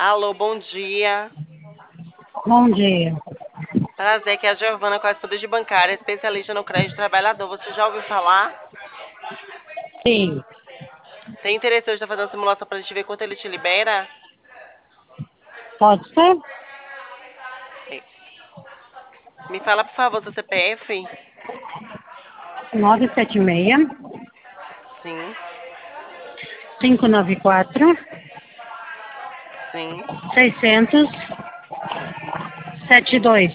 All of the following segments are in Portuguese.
Alô, bom dia. Bom dia. Prazer, aqui é a Giovana, correspondente de bancária, especialista no crédito trabalhador. Você já ouviu falar? Sim, Tem interesse hoje em fazer uma simulação pra gente ver quanto ele te libera? pode ser? É. Me fala, por favor, seu CPF? 976 Sim, 594 sim. 600 72.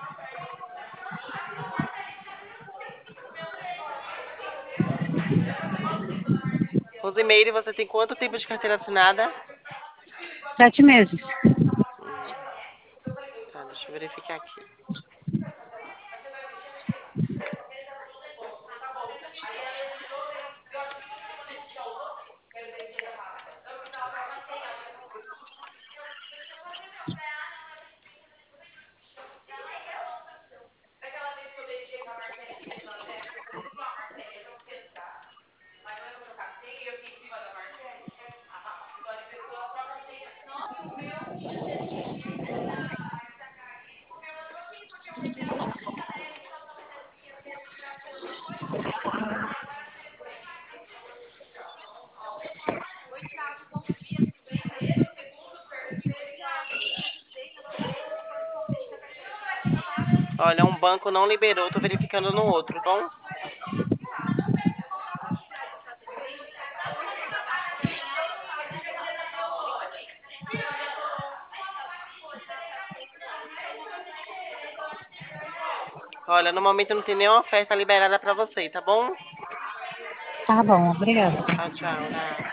Rosimeire, você tem quanto tempo de carteira assinada? 7 meses. Tá, deixa eu verificar aqui. Olha, um banco não liberou, tô verificando no outro, tá bom? Olha, no momento não tem nenhuma oferta liberada pra você, tá bom? Tá bom, obrigada. Tchau, tchau. Nada.